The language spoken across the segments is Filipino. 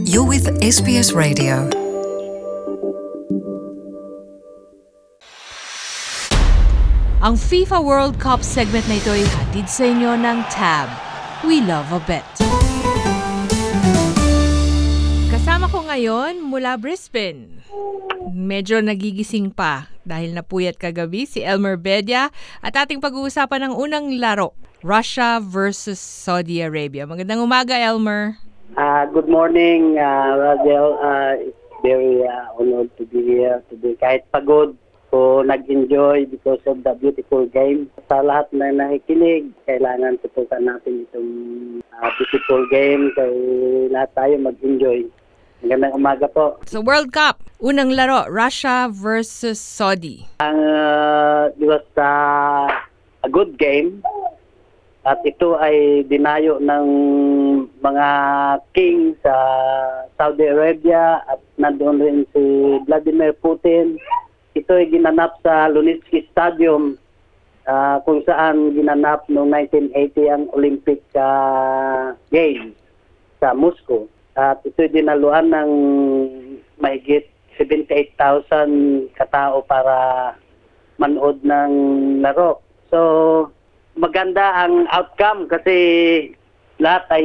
You're with SBS Radio. Ang FIFA World Cup segment na ito ay hatid sa inyo ng TAB. We love a bet. Kasama ko ngayon mula Brisbane. Medyo nagigising pa dahil napuyat kagabi si Elmer Bedia at ating pag-uusapan ng unang laro, Russia versus Saudi Arabia. Magandang umaga, Elmer. Good morning, Rajel. It's very honored to be here today. Kahit pagod ko, nag-enjoy because of the beautiful game. Sa lahat na nakikinig, kailangan tutukan natin itong beautiful game. Kaya lahat tayo mag-enjoy. Magandang umaga po. So World Cup, unang laro, Russia versus Saudi. It was a good game. At ito ay dinayo ng mga king sa Saudi Arabia at nandoon rin si Vladimir Putin. Ito ay ginanap sa Luninsky Stadium kung saan ginanap noong 1980 ang Olympic Games sa Moscow. At ito ay dinaluan ng mahigit 78,000 katao para manood ng laro. So, maganda ang outcome kasi lahat ay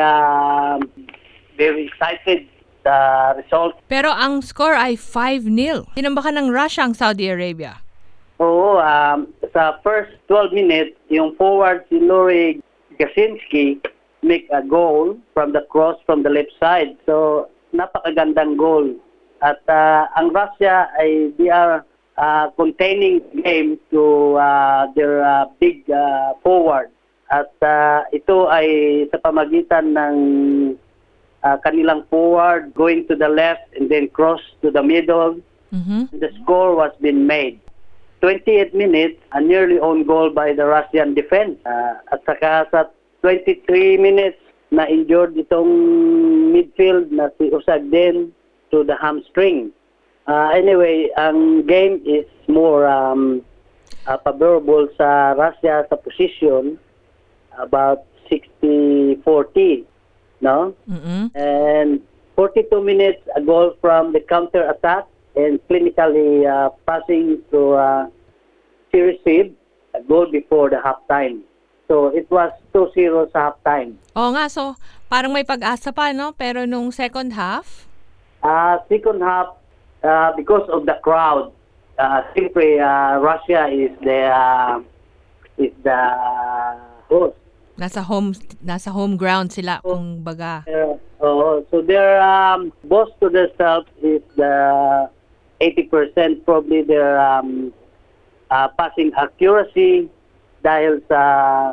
very excited sa result. Pero ang score ay 5-0. Tinambakan ng Russia ang Saudi Arabia. Oo, sa first 12 minutes, yung forward si Yuri Gasinski make a goal from the cross from the left side. So, napakagandang goal. At ang Russia ay they are containing game to their big forward. At ito ay sa pamagitan ng kanilang forward going to the left and then cross to the middle. The score was been made. 28 minutes, a nearly own goal by the Russian defense. At saka sa 23 minutes na injured itong midfield na si Usagden to the hamstring. Anyway, ang game is more favorable sa Russia sa position, about 60-40, no? And 42 minutes, a goal from the counter-attack and clinically passing to receive a goal before the halftime. So, it was 2-0 sa halftime. Oo nga, so parang may pag-asa pa, no? Pero nung second half? Second half, because of the crowd, simply Russia is the host. Nasa home ground sila, kung baga. So their boast to themselves is the 80% probably their passing accuracy dahil sa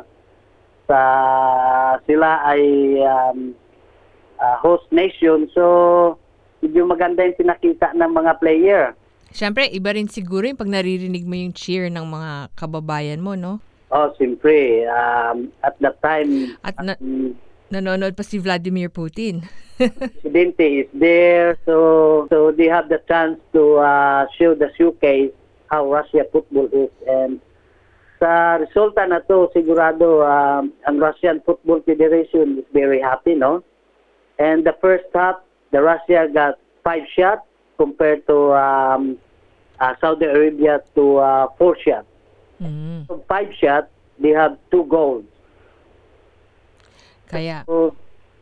sila ay host nation. So medyo maganda yung pinakita ng mga player. Siyempre, iba rin siguro yung pag naririnig mo yung cheer ng mga kababayan mo, no? Oh, siyempre. At that time... At nanonood pa si Vladimir Putin. Presidente is there, so they have the chance to show the showcase how Russia football is. And sa resulta na to, sigurado ang Russian Football Federation is very happy, no? And the first half, the Russia got 5 shots compared to Saudi Arabia to 4 shots. So 5 shots, they have 2 goals. Kaya so,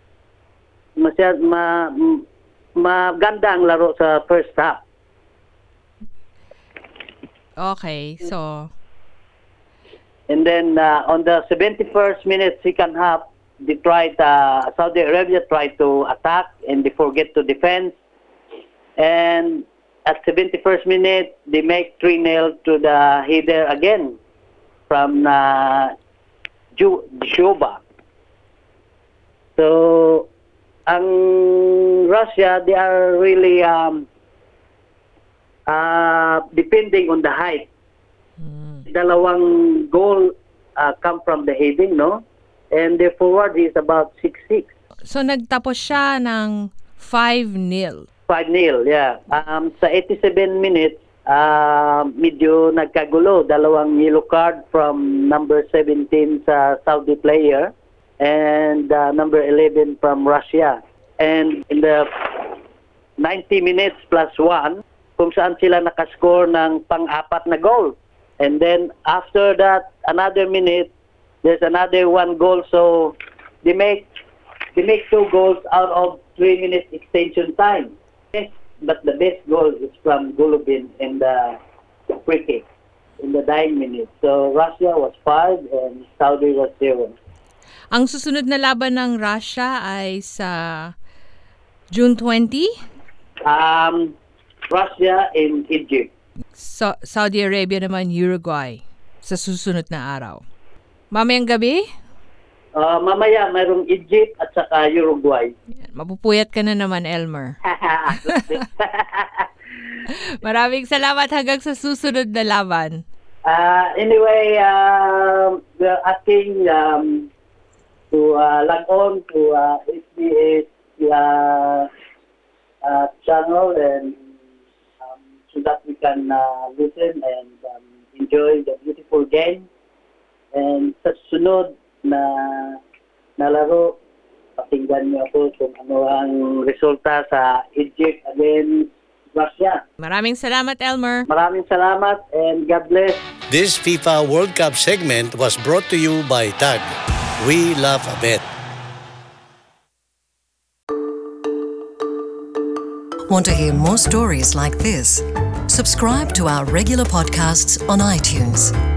maganda ang laro sa first half. okay, so And then on the 71st minute, second half, Saudi Arabia tried to attack and they forget to defend. And at 71st minute, they make 3-0 to the header again from Djuba. So, ang Russia, they are really depending on the height. Dalawang goal come from the heading, no? And their forward is about 6'6". So nagtapos siya ng 5-0. 5-0, yeah. Sa 87 minutes, medyo nagkagulo. Dalawang yellow card from number 17 sa Saudi player and number 11 from Russia. And in the 90 minutes plus 1, kung saan sila nakascore ng pang-apat na goal. And then after that, another minute, there's another 1 goal. So they make 2 goals out of 3 minutes extension time. Yes, but the best goal is from Golubin in the free kick in the dying minute. So Russia was 5 and Saudi was 0. Ang susunod na laban ng Russia ay sa June 20? Russia in Egypt. Saudi Arabia naman, Uruguay sa susunod na araw. Mamayang gabi? Mamaya mayroong Egypt at saka Uruguay. Yan, mapupuyat ka na naman, Elmer. Maraming salamat hanggang sa susunod na laban. Anyway, we're asking to log on to SBS channel and so that we can listen and enjoy the beautiful game. And sa sunod na laro, pakinggan niyo ako kung ano ang resulta sa Egypt against Russia. Maraming salamat, Elmer. Maraming salamat and God bless. This FIFA World Cup segment was brought to you by TAG. We love a bet. Want to hear more stories like this? Subscribe to our regular podcasts on iTunes.